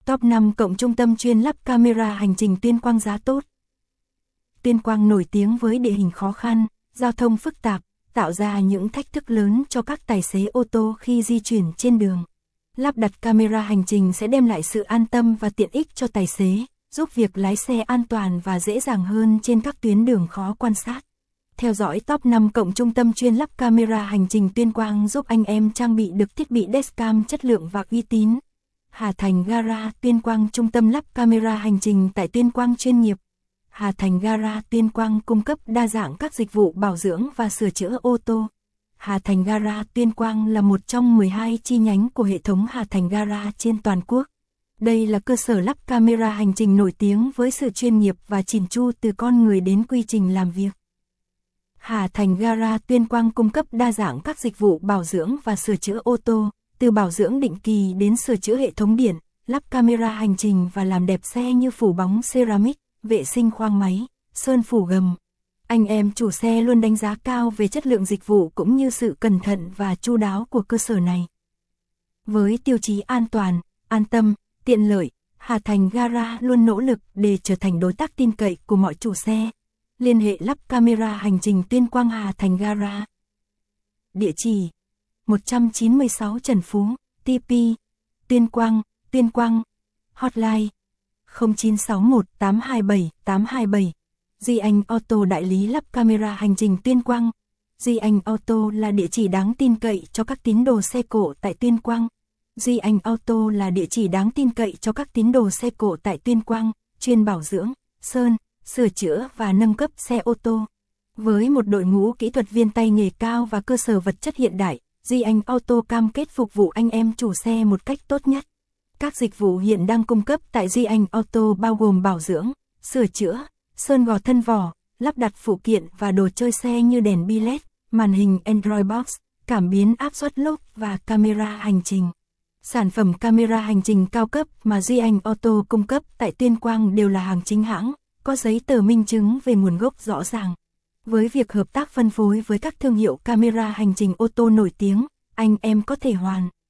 Top 5 cộng trung tâm chuyên lắp camera hành trình Tuyên Quang giá tốt. Tuyên Quang nổi tiếng với địa hình khó khăn, giao thông phức tạp, tạo ra những thách thức lớn cho các tài xế ô tô khi di chuyển trên đường. Lắp đặt camera hành trình sẽ đem lại sự an tâm và tiện ích cho tài xế, giúp việc lái xe an toàn và dễ dàng hơn trên các tuyến đường khó quan sát. Theo dõi Top 5 cộng trung tâm chuyên lắp camera hành trình Tuyên Quang giúp anh em trang bị được thiết bị dashcam chất lượng và uy tín. Hà Thành Gara Tuyên Quang, trung tâm lắp camera hành trình tại Tuyên Quang chuyên nghiệp. Hà Thành Gara Tuyên Quang cung cấp đa dạng các dịch vụ bảo dưỡng và sửa chữa ô tô. Hà Thành Gara Tuyên Quang là một trong 12 chi nhánh của hệ thống Hà Thành Gara trên toàn quốc. Đây là cơ sở lắp camera hành trình nổi tiếng với sự chuyên nghiệp và chỉn chu từ con người đến quy trình làm việc. Hà Thành Gara Tuyên Quang cung cấp đa dạng các dịch vụ bảo dưỡng và sửa chữa ô tô, từ bảo dưỡng định kỳ đến sửa chữa hệ thống điện, lắp camera hành trình và làm đẹp xe như phủ bóng ceramic, vệ sinh khoang máy, sơn phủ gầm. Anh em chủ xe luôn đánh giá cao về chất lượng dịch vụ cũng như sự cẩn thận và chu đáo của cơ sở này. Với tiêu chí an toàn, an tâm, tiện lợi, Hà Thành Gara luôn nỗ lực để trở thành đối tác tin cậy của mọi chủ xe. Liên hệ lắp camera hành trình Tuyên Quang Hà Thành Gara. Địa chỉ 196 Trần Phú, TP, Tuyên Quang, hotline 0961 827 827. Duy Anh Auto đại lý lắp camera hành trình Tuyên Quang. Duy Anh Auto là địa chỉ đáng tin cậy cho các tín đồ xe cộ tại Tuyên Quang. Duy Anh Auto là địa chỉ đáng tin cậy cho các tín đồ xe cộ tại Tuyên Quang, chuyên bảo dưỡng, sơn, sửa chữa và nâng cấp xe ô tô. Với một đội ngũ kỹ thuật viên tay nghề cao và cơ sở vật chất hiện đại, Duy Anh Auto cam kết phục vụ anh em chủ xe một cách tốt nhất. Các dịch vụ hiện đang cung cấp tại Duy Anh Auto bao gồm bảo dưỡng, sửa chữa, sơn gò thân vỏ, lắp đặt phụ kiện và đồ chơi xe như đèn bi LED, màn hình Android Box, cảm biến áp suất lốp và camera hành trình. Sản phẩm camera hành trình cao cấp mà Duy Anh Auto cung cấp tại Tuyên Quang đều là hàng chính hãng, có giấy tờ minh chứng về nguồn gốc rõ ràng. Với việc hợp tác phân phối với các thương hiệu camera hành trình ô tô nổi tiếng, anh em có thể hoàn